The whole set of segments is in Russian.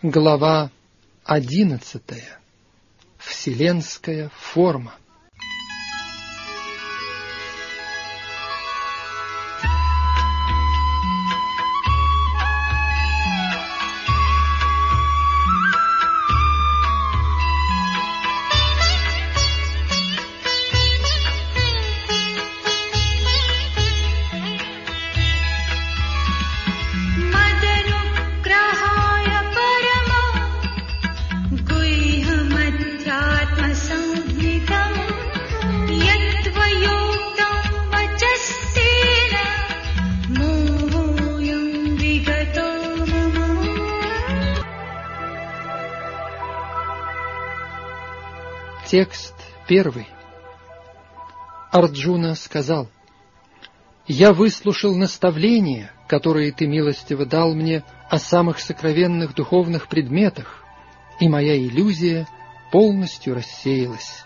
Глава 11. Вселенская форма. Текст 1. Арджуна сказал: «Я выслушал наставления, которые ты милостиво дал мне о самых сокровенных духовных предметах, и моя иллюзия полностью рассеялась».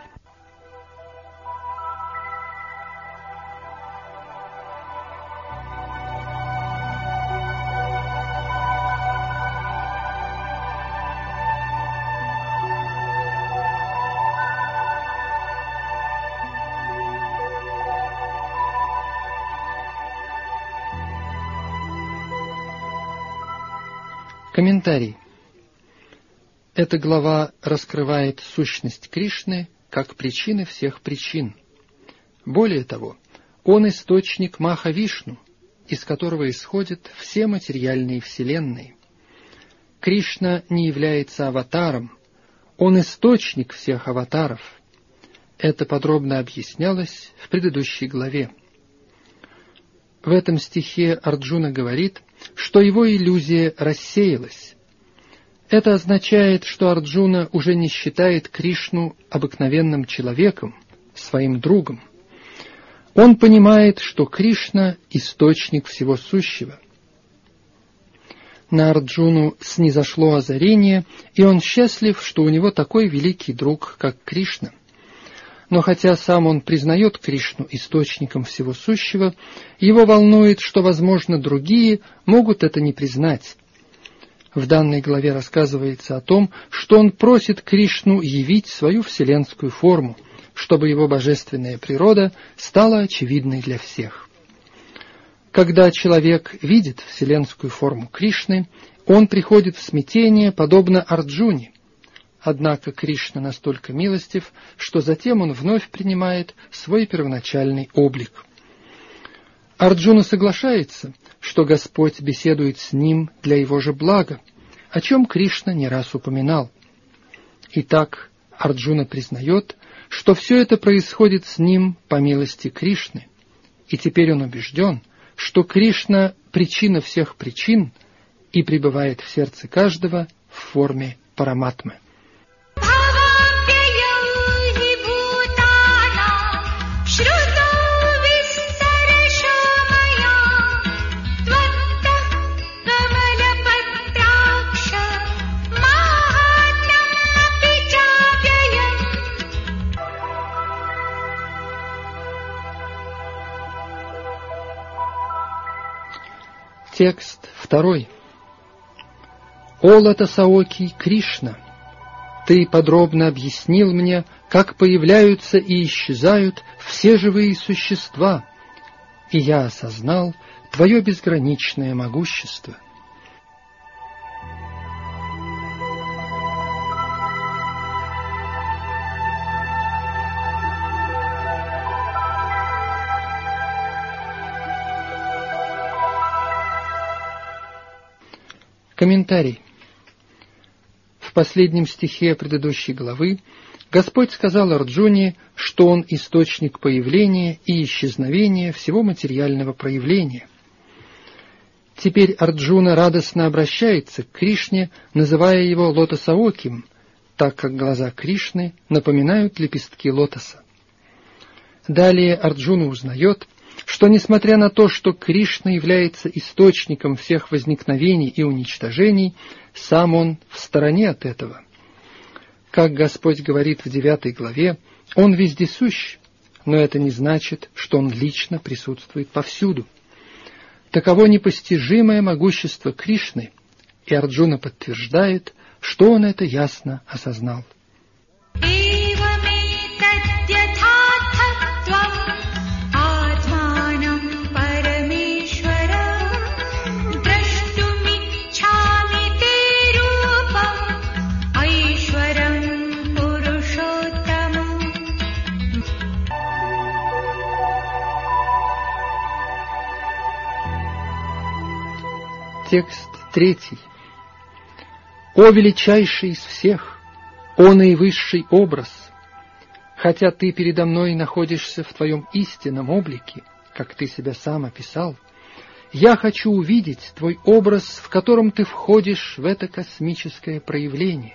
Комментарий. Эта глава раскрывает сущность Кришны как причины всех причин. Более того, он источник Маха-Вишну, из которого исходят все материальные вселенные. Кришна не является аватаром, он источник всех аватаров. Это подробно объяснялось в предыдущей главе. В этом стихе Арджуна говорит, что его иллюзия рассеялась. Это означает, что Арджуна уже не считает Кришну обыкновенным человеком, своим другом. Он понимает, что Кришна — источник всего сущего. На Арджуну снизошло озарение, и он счастлив, что у него такой великий друг, как Кришна. Но хотя сам он признает Кришну источником всего сущего, его волнует, что, возможно, другие могут это не признать. В данной главе рассказывается о том, что он просит Кришну явить свою вселенскую форму, чтобы его божественная природа стала очевидной для всех. Когда человек видит вселенскую форму Кришны, он приходит в смятение, подобно Арджуне. Однако Кришна настолько милостив, что затем он вновь принимает свой первоначальный облик. Арджуна соглашается, что Господь беседует с ним для его же блага, о чем Кришна не раз упоминал. Итак, Арджуна признает, что все это происходит с ним по милости Кришны, и теперь он убежден, что Кришна — причина всех причин и пребывает в сердце каждого в форме параматмы. Текст 2. «О Лотосаокий Кришна, ты подробно объяснил мне, как появляются и исчезают все живые существа, и я осознал твое безграничное могущество». Комментарий. В последнем стихе предыдущей главы Господь сказал Арджуне, что он источник появления и исчезновения всего материального проявления. Теперь Арджуна радостно обращается к Кришне, называя его Лотосаоким, так как глаза Кришны напоминают лепестки лотоса. Далее Арджуна узнает, что, несмотря на то, что Кришна является источником всех возникновений и уничтожений, сам он в стороне от этого. Как Господь говорит в 9 главе, он вездесущ, но это не значит, что он лично присутствует повсюду. Таково непостижимое могущество Кришны, И Арджуна подтверждает, что он это ясно осознал. Текст 3. «О величайший из всех, о наивысший образ! Хотя ты передо мной находишься в твоем истинном облике, как ты себя сам описал, я хочу увидеть твой образ, в котором ты входишь в это космическое проявление».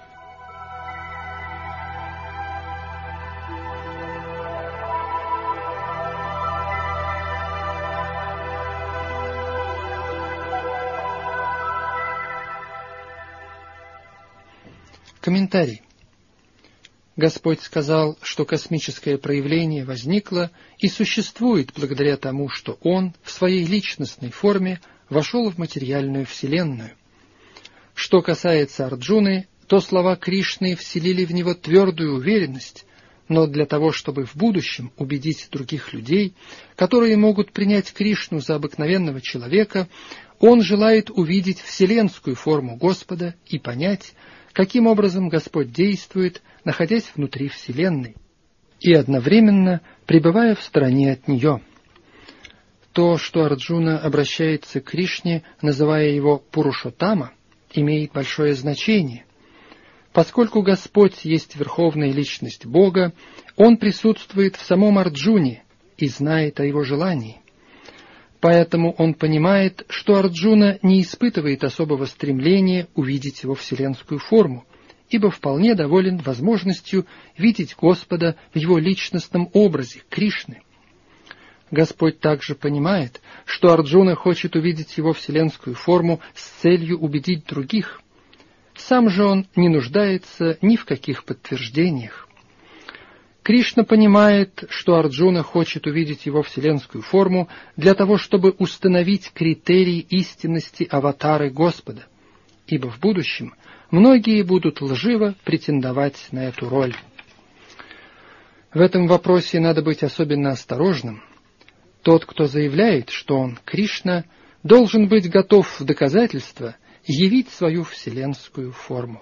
Комментарий. Господь сказал, что космическое проявление возникло и существует благодаря тому, что Он в своей личностной форме вошел в материальную вселенную. Что касается Арджуны, то слова Кришны вселили в него твердую уверенность, но для того, чтобы в будущем убедить других людей, которые могут принять Кришну за обыкновенного человека, он желает увидеть вселенскую форму Господа и понять, каким образом Господь действует, находясь внутри Вселенной, и одновременно пребывая в стороне от нее. То, что Арджуна обращается к Кришне, называя его Пурушоттама, имеет большое значение. Поскольку Господь есть верховная личность Бога, Он присутствует в самом Арджуне и знает о его желании. Поэтому он понимает, что Арджуна не испытывает особого стремления увидеть его вселенскую форму, ибо вполне доволен возможностью видеть Господа в его личностном образе, Кришны. Господь также понимает, что Арджуна хочет увидеть его вселенскую форму с целью убедить других. Сам же он не нуждается ни в каких подтверждениях. Кришна понимает, что Арджуна хочет увидеть его вселенскую форму для того, чтобы установить критерии истинности аватары Господа, ибо в будущем многие будут лживо претендовать на эту роль. В этом вопросе надо быть особенно осторожным. Тот, кто заявляет, что он Кришна, должен быть готов в доказательство явить свою вселенскую форму.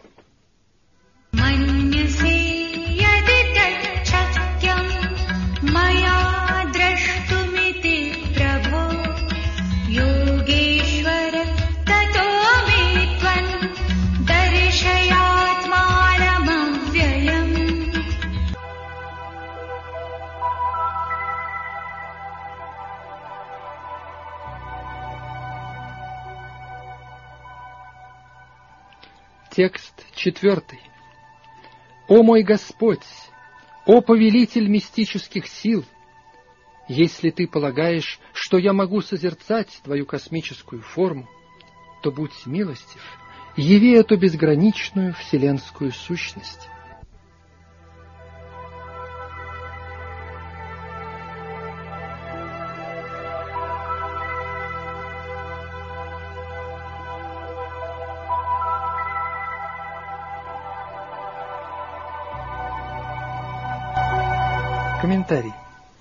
Текст 4. «О мой Господь, о повелитель мистических сил! Если ты полагаешь, что я могу созерцать твою космическую форму, то будь милостив, яви эту безграничную вселенскую сущность». Комментарий.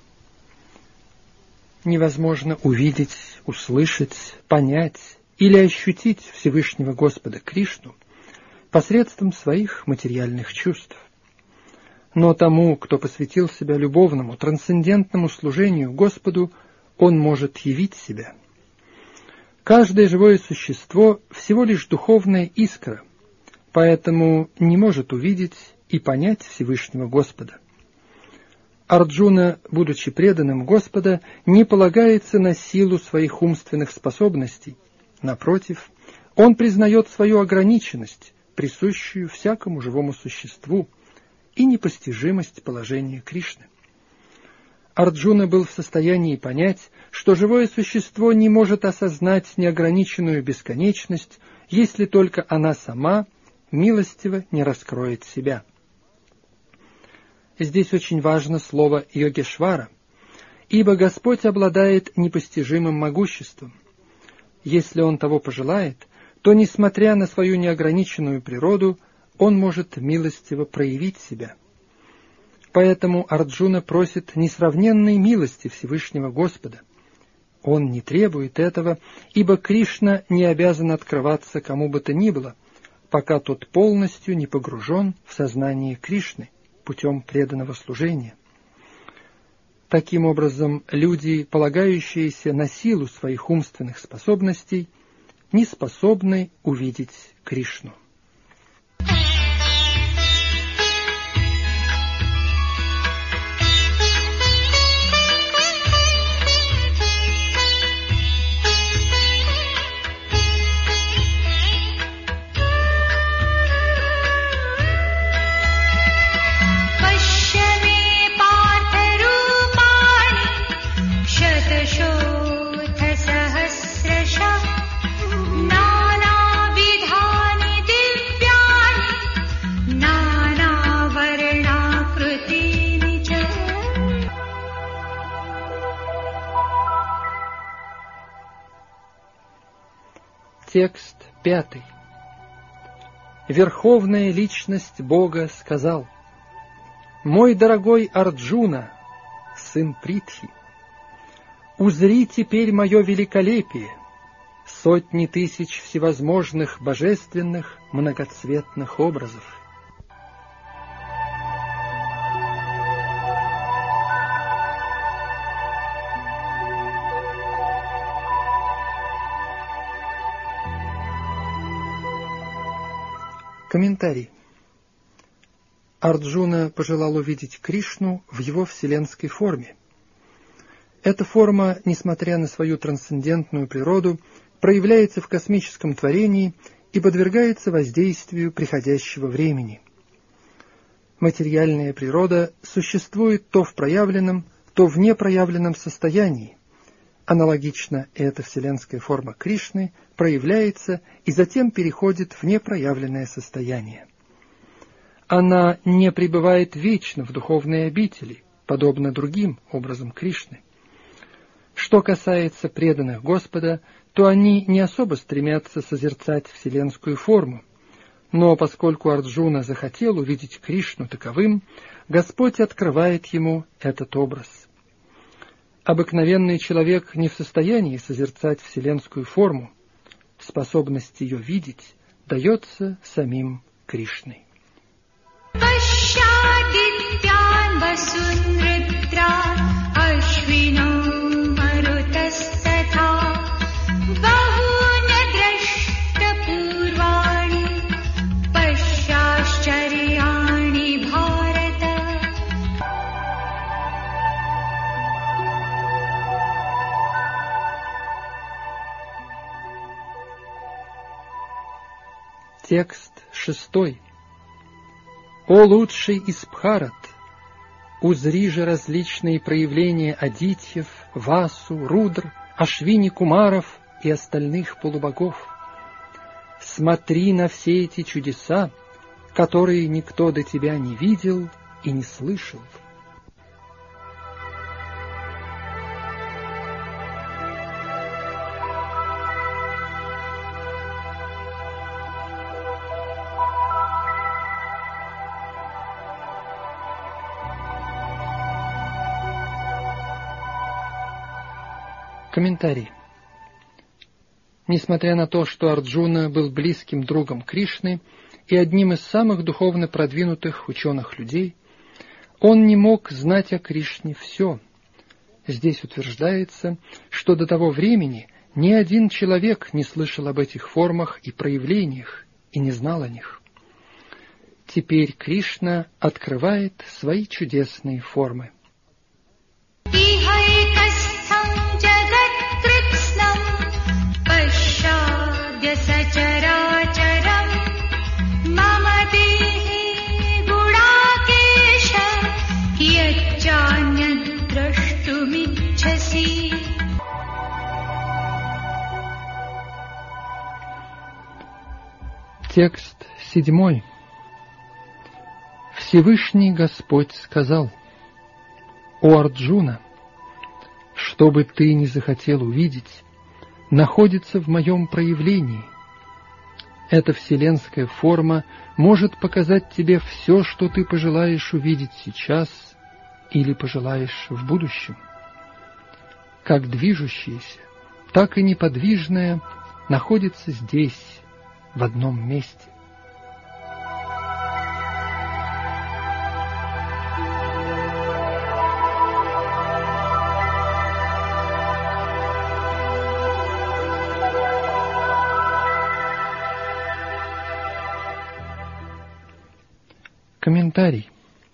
Невозможно увидеть, услышать, понять или ощутить Всевышнего Господа Кришну посредством своих материальных чувств. Но тому, кто посвятил себя любовному, трансцендентному служению Господу, он может явить себя. Каждое живое существо всего лишь духовная искра, поэтому не может увидеть и понять Всевышнего Господа. Арджуна, будучи преданным Господа, не полагается на силу своих умственных способностей. Напротив, он признает свою ограниченность, присущую всякому живому существу, и непостижимость положения Кришны. Арджуна был в состоянии понять, что живое существо не может осознать неограниченную бесконечность, если только она сама милостиво не раскроет себя. Здесь очень важно слово «йогешвара», ибо Господь обладает непостижимым могуществом. Если Он того пожелает, то, несмотря на свою неограниченную природу, он может милостиво проявить себя. Поэтому Арджуна просит несравненной милости Всевышнего Господа. Он не требует этого, ибо Кришна не обязан открываться кому бы то ни было, пока тот полностью не погружен в сознание Кришны путем преданного служения. Таким образом, люди, полагающиеся на силу своих умственных способностей, не способны увидеть Кришну. Текст 5. Верховная личность Бога сказал: «Мой дорогой Арджуна, сын Притхи, узри теперь мое великолепие, сотни тысяч всевозможных божественных многоцветных образов». Комментарий. Арджуна пожелал увидеть Кришну в его вселенской форме. Эта форма, несмотря на свою трансцендентную природу, проявляется в космическом творении и подвергается воздействию приходящего времени. Материальная природа существует то в проявленном, то в непроявленном состоянии. Аналогично, эта вселенская форма Кришны проявляется и затем переходит в непроявленное состояние. Она не пребывает вечно в духовной обители, подобно другим образам Кришны. Что касается преданных Господа, то они не особо стремятся созерцать вселенскую форму, но поскольку Арджуна захотел увидеть Кришну таковым, Господь открывает ему этот образ. Обыкновенный человек не в состоянии созерцать вселенскую форму. Способность ее видеть дается самим Кришной. Текст 6. «О лучший из Бхарат! Узри же различные проявления Адитьев, Васу, Рудр, Ашвини Кумаров и остальных полубогов. Смотри на все эти чудеса, которые никто до тебя не видел и не слышал». Комментарий. Несмотря на то, что Арджуна был близким другом Кришны и одним из самых духовно продвинутых ученых людей, он не мог знать о Кришне все. Здесь утверждается, что до того времени ни один человек не слышал об этих формах и проявлениях и не знал о них. Теперь Кришна открывает свои чудесные формы. Текст 7. Всевышний Господь сказал: «О Арджуна, что бы ты ни захотел увидеть, находится в моем проявлении, Эта вселенская форма может показать тебе все, что ты пожелаешь увидеть сейчас или пожелаешь в будущем. Как движущееся, так и неподвижное находится здесь, в одном месте. Комментарий.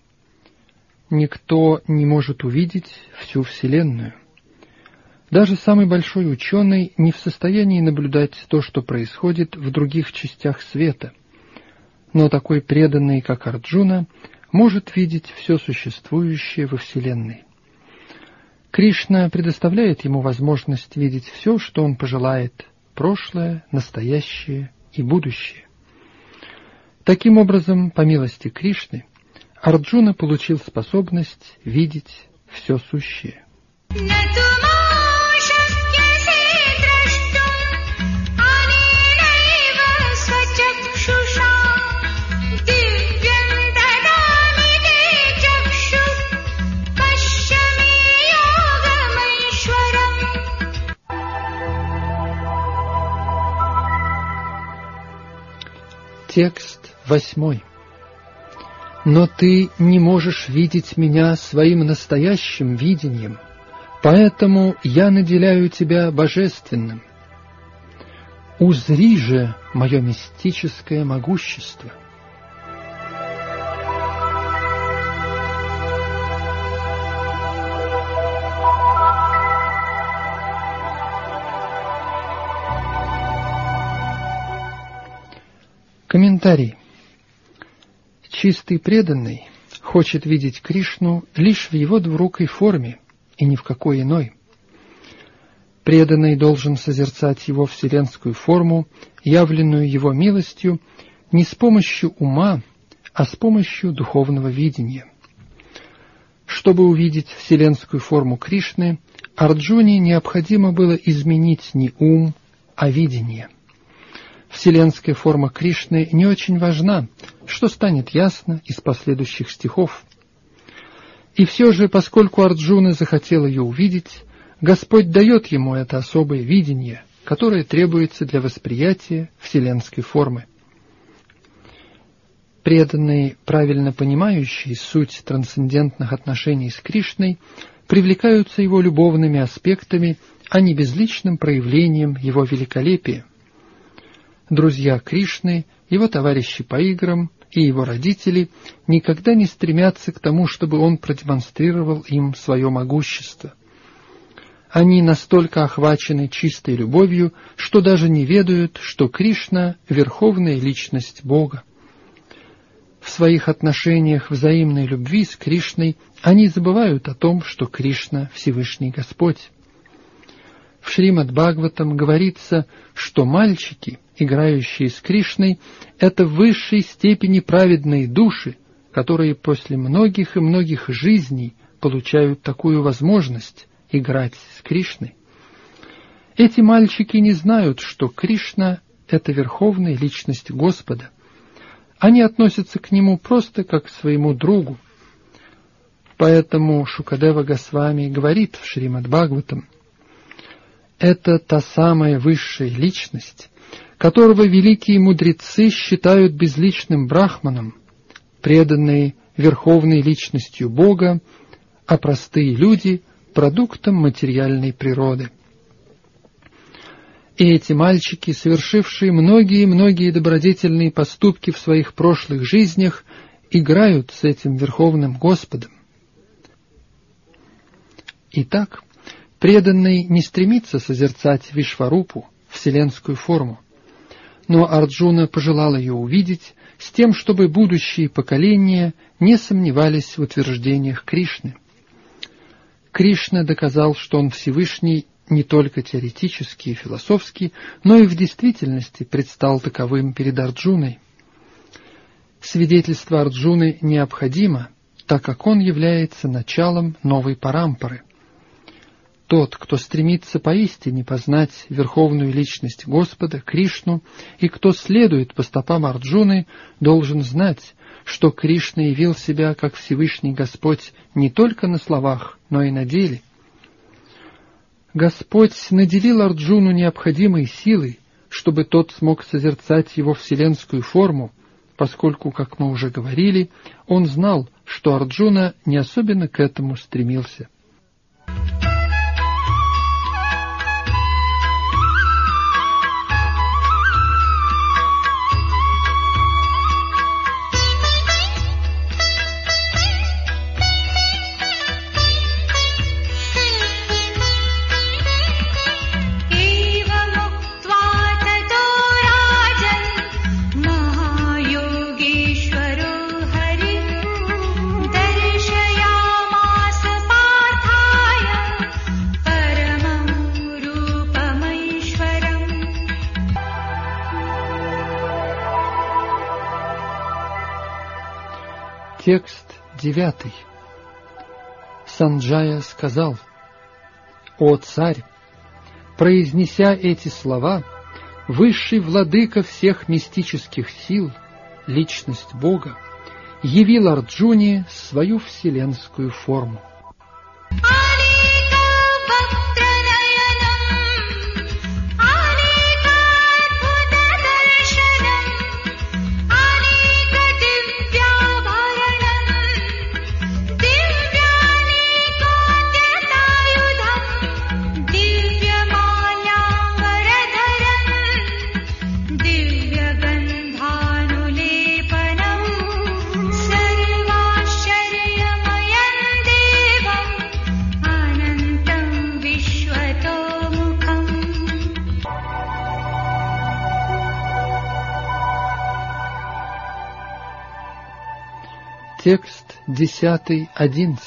Никто не может увидеть всю Вселенную. Даже самый большой ученый не в состоянии наблюдать то, что происходит в других частях света. Но такой преданный, как Арджуна, может видеть все существующее во Вселенной. Кришна предоставляет ему возможность видеть все, что он пожелает, прошлое, настоящее и будущее. Таким образом, по милости Кришны, Арджуна получил способность видеть все сущее. Текст 8. Но ты не можешь видеть меня своим настоящим видением, поэтому я наделяю тебя божественным. Узри же мое мистическое могущество. Комментарий. Чистый преданный хочет видеть Кришну лишь в его двурукой форме и ни в какой иной. Преданный должен созерцать его вселенскую форму, явленную его милостью, не с помощью ума, а с помощью духовного видения. Чтобы увидеть вселенскую форму Кришны, Арджуне необходимо было изменить не ум, а видение. Вселенская форма Кришны не очень важна, что станет ясно из последующих стихов. И все же, поскольку Арджуна захотел ее увидеть, Господь дает ему это особое видение, которое требуется для восприятия вселенской формы. Преданные, правильно понимающие суть трансцендентных отношений с Кришной, привлекаются его любовными аспектами, а не безличным проявлением его великолепия. Друзья Кришны, его товарищи по играм и его родители никогда не стремятся к тому, чтобы он продемонстрировал им свое могущество. Они настолько охвачены чистой любовью, что даже не ведают, что Кришна — верховная личность Бога. В своих отношениях взаимной любви с Кришной они забывают о том, что Кришна — Всевышний Господь. В Шримад-Бхагаватам говорится, что мальчики, играющие с Кришной, это в высшей степени праведные души, которые после многих и многих жизней получают такую возможность играть с Кришной. Эти мальчики не знают, что Кришна — это верховная личность Господа. Они относятся к нему просто как к своему другу. Поэтому Шукадева Госвами говорит в Шримад-Бхагаватам: это та самая высшая личность, которого великие мудрецы считают безличным брахманом, преданные верховной личностью Бога, а простые люди — продуктом материальной природы. И эти мальчики, совершившие многие добродетельные поступки в своих прошлых жизнях, играют с этим верховным Господом. Итак, преданный не стремится созерцать Вишварупу, вселенскую форму, но Арджуна пожелал ее увидеть с тем, чтобы будущие поколения не сомневались в утверждениях Кришны. Кришна доказал, что он Всевышний не только теоретически и философски, но и в действительности предстал таковым перед Арджуной. Свидетельство Арджуны необходимо, так как он является началом новой парампары. Тот, кто стремится поистине познать верховную личность Господа, Кришну, и кто следует по стопам Арджуны, должен знать, что Кришна явил себя как Всевышний Господь не только на словах, но и на деле. Господь наделил Арджуну необходимой силой, чтобы тот смог созерцать его вселенскую форму, поскольку, как мы уже говорили, он знал, что Арджуна не особенно к этому стремился. Текст 9. Санджая сказал: «О царь, произнеся эти слова, высший владыка всех мистических сил, личность Бога, явил Арджуне свою вселенскую форму». Текст 10-11.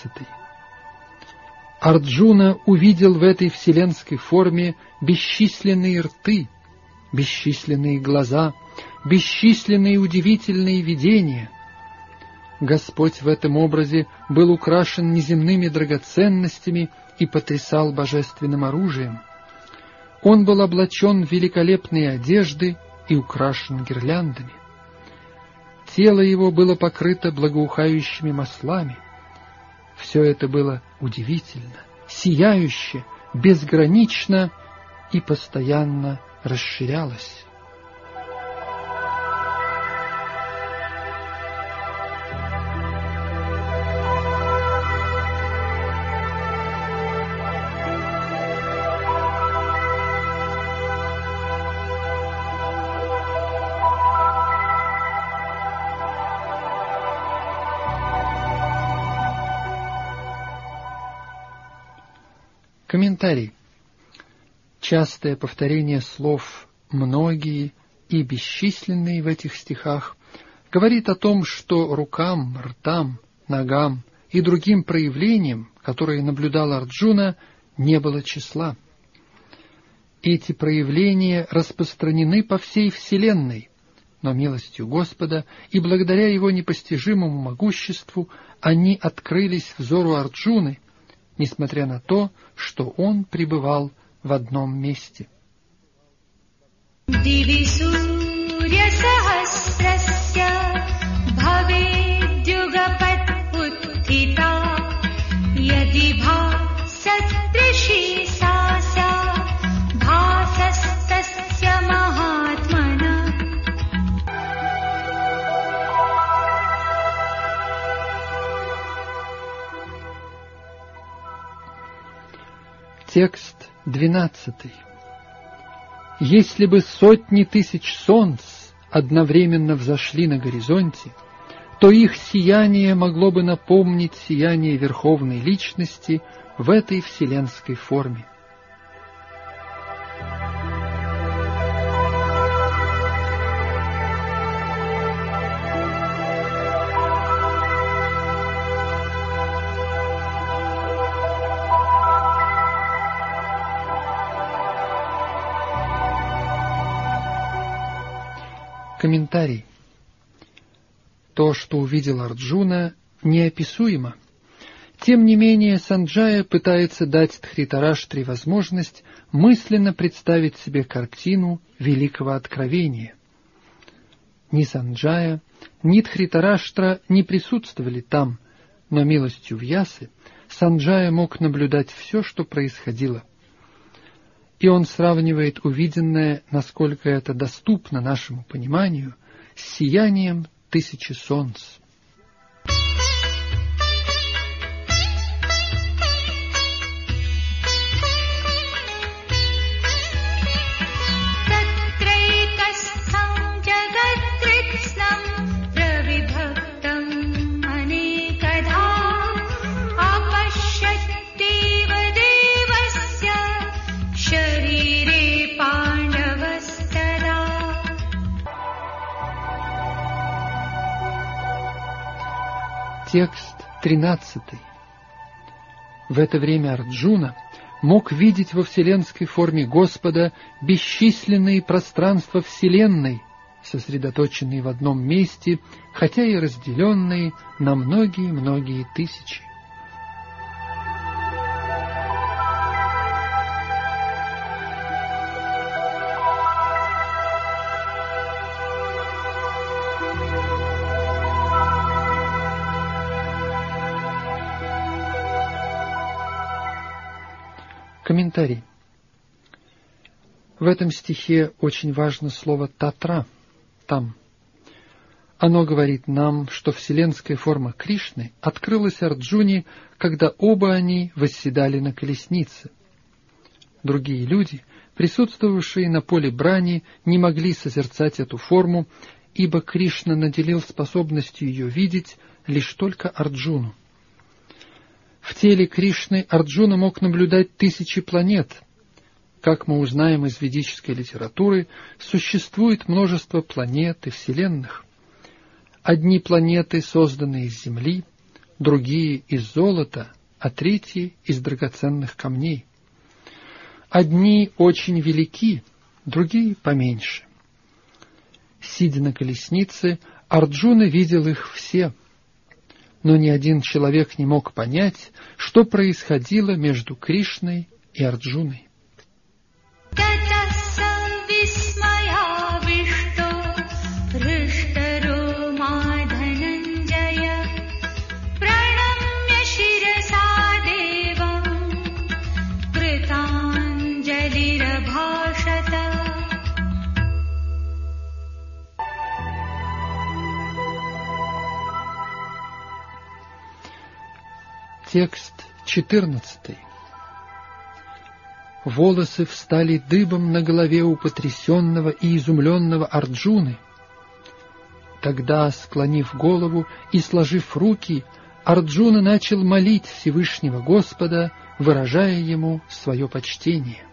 Арджуна увидел в этой вселенской форме бесчисленные рты, бесчисленные глаза, бесчисленные удивительные видения. Господь в этом образе был украшен неземными драгоценностями и потрясал божественным оружием. Он был облачен в великолепные одежды и украшен гирляндами. Тело его было покрыто благоухающими маслами. Все это было удивительно, сияюще, безгранично и постоянно расширялось. Комментарий. Частое повторение слов «многие» и «бесчисленные» в этих стихах говорит о том, что рукам, ртам, ногам и другим проявлениям, которые наблюдал Арджуна, не было числа. Эти проявления распространены по всей Вселенной, но милостью Господа и благодаря Его непостижимому могуществу они открылись взору Арджуны, несмотря на то, что он пребывал в одном месте. Текст 12. Если бы сотни тысяч солнц одновременно взошли на горизонте, то их сияние могло бы напомнить сияние Верховной Личности в этой вселенской форме. Тем не менее, Санджая пытается дать Дхритараштре возможность мысленно представить себе картину великого откровения. Ни Санджая, ни Дхритараштра не присутствовали там, но милостью Вьясы Санджая мог наблюдать все, что происходило. И он сравнивает увиденное, насколько это доступно нашему пониманию, с сиянием тысячи солнц. Текст 13. В это время Арджуна мог видеть во вселенской форме Господа бесчисленные пространства Вселенной, сосредоточенные в одном месте, хотя и разделенные на многие-многие тысячи. Комментарий. В этом стихе очень важно слово «татра» — «там». Оно говорит нам, что вселенская форма Кришны открылась Арджуне, когда оба они восседали на колеснице. Другие люди, присутствовавшие на поле брани, не могли созерцать эту форму, ибо Кришна наделил способностью ее видеть лишь только Арджуну. В теле Кришны Арджуна мог наблюдать тысячи планет. Как мы узнаем из ведической литературы, существует множество планет и вселенных. Одни планеты созданы из земли, другие из золота, а третьи из драгоценных камней. Одни очень велики, другие поменьше. Сидя на колеснице, Арджуна видел их все. Но ни один человек не мог понять, что происходило между Кришной и Арджуной. Текст 14. Волосы встали дыбом на голове у потрясенного и изумленного Арджуны. Тогда, склонив голову и сложив руки, Арджуна начал молить Всевышнего Господа, выражая ему свое почтение.